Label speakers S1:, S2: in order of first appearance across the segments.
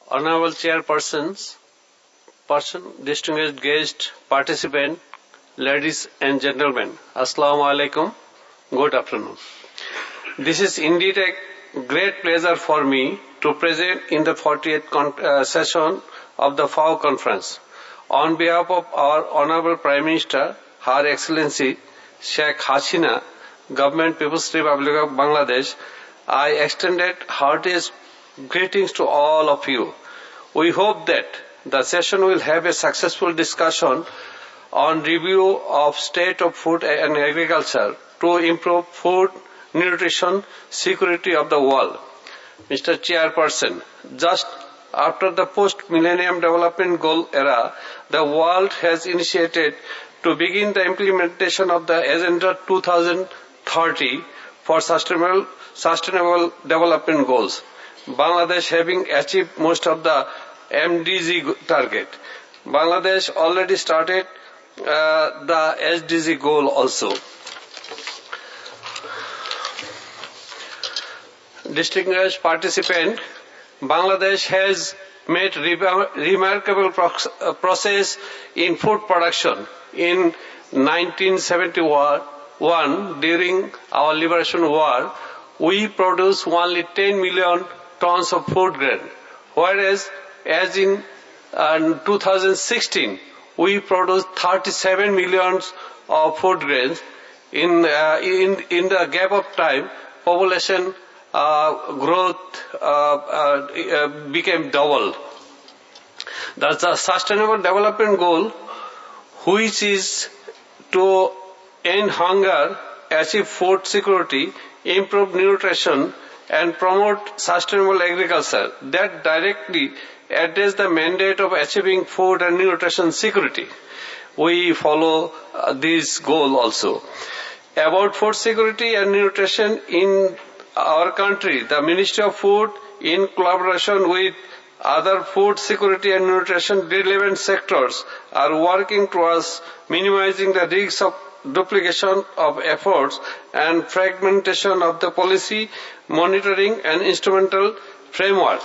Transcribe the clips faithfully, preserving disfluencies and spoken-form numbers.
S1: Honorable Chairpersons, person, distinguished guest, participant, ladies and gentlemen, Assalamu alaikum, good afternoon. This is indeed a great pleasure for me to present in the fortieth con- uh, session of the F A O conference. On behalf of our Honorable Prime Minister, Her Excellency Sheikh Hasina, Government People's Republic of Bangladesh, I extended heartiest greetings to all of you. We hope that the session will have a successful discussion on review of state of food and agriculture to improve food, nutrition, security of the world. Mister Chairperson, just after the post-millennium development goal era, the world has initiated to begin the implementation of the Agenda twenty thirty for sustainable, sustainable development goals. Bangladesh having achieved most of the M D G target. Bangladesh already started uh, the S D G goal also. Distinguished participant, Bangladesh has made re- remarkable pro- process in food production. In nineteen seventy-one, during our liberation war, we produced only ten million tons of food grain, whereas as in uh, two thousand sixteen, we produced thirty-seven million of food grains. In, uh, in, in the gap of time, population uh, growth uh, uh, became double. That's the Sustainable Development Goal, which is to end hunger, achieve food security, improve nutrition, and promote sustainable agriculture that directly address the mandate of achieving food and nutrition security. We follow uh, this goal also. About food security and nutrition in our country, the Ministry of Food, in collaboration with other food security and nutrition relevant sectors, are working towards minimizing the risks of duplication of efforts and fragmentation of the policy, monitoring and instrumental framework.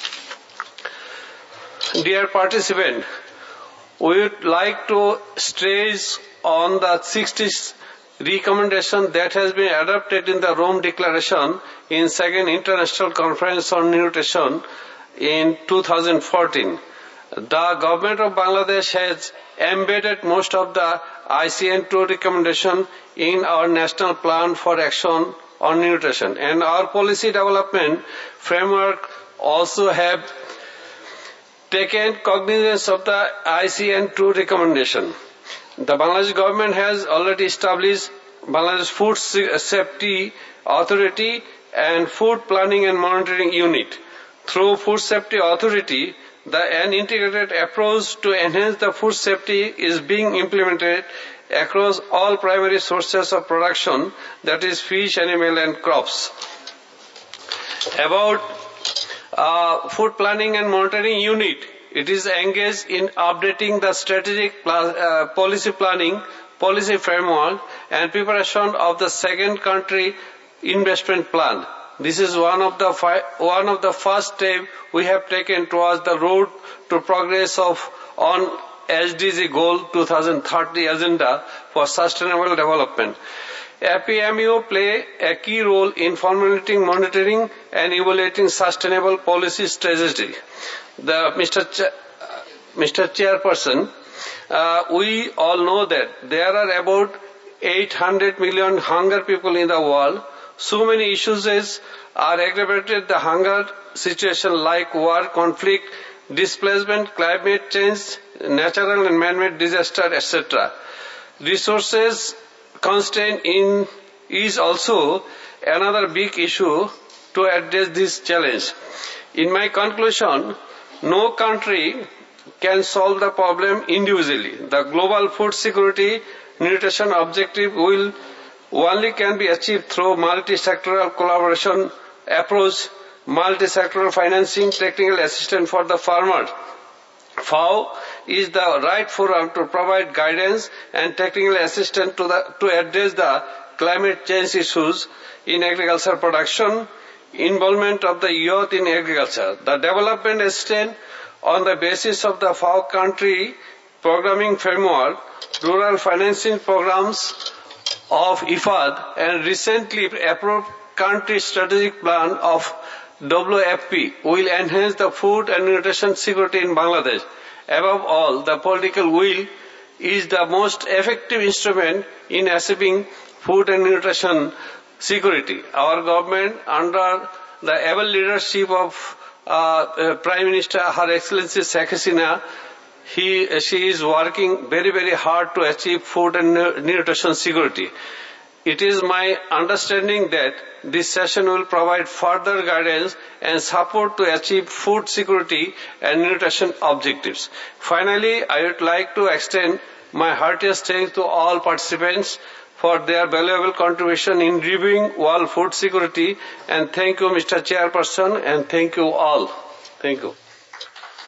S1: Dear participant, we would like to stress on the sixtieth recommendation that has been adopted in the Rome Declaration in Second International Conference on Nutrition in two thousand fourteen. The government of Bangladesh has embedded most of the I C N two recommendation in our national plan for action on nutrition, and our policy development framework also have taken cognizance of the I C N two recommendation. The Bangladesh government has already established Bangladesh Food Safety Authority and Food Planning and Monitoring Unit. Through Food Safety Authority, the, an integrated approach to enhance the food safety is being implemented across all primary sources of production, that is fish, animal and crops. About uh, Food Planning and Monitoring Unit, it is engaged in updating the strategic uh, policy planning, policy framework and preparation of the second country investment plan. This is one of the fi- one of the first steps we have taken towards the road to progress of on S D G goal twenty thirty agenda for sustainable development. A P M U play a key role in formulating, monitoring and evaluating sustainable policy strategy. The Mister Ch- Mister Chairperson, uh, we all know that there are about eight hundred million hunger people in the world. So many issues are aggravated the hunger situation like war, conflict, displacement, climate change, natural and man-made disaster, et cetera. Resources constraint in is also another big issue to address this challenge. In my conclusion, no country can solve the problem individually. The global food security nutrition objective will only can be achieved through multi-sectoral collaboration approach, multi-sectoral financing, technical assistance for the farmers. F A O is the right forum to provide guidance and technical assistance to, the, to address the climate change issues in agricultural production, involvement of the youth in agriculture. The development assistance on the basis of the F A O country programming framework, rural financing programs of I F A D, and recently approved country strategic plan of W F P will enhance the food and nutrition security in Bangladesh. Above all, the political will is the most effective instrument in achieving food and nutrition security. Our government, under the able leadership of uh, uh, Prime Minister Her Excellency Sheikh Hasina, he, she is working very, very hard to achieve food and nutrition security. It is my understanding that this session will provide further guidance and support to achieve food security and nutrition objectives. Finally, I would like to extend my heartiest thanks to all participants for their valuable contribution in reviewing world food security, and thank you, Mister Chairperson, and thank you all. Thank you.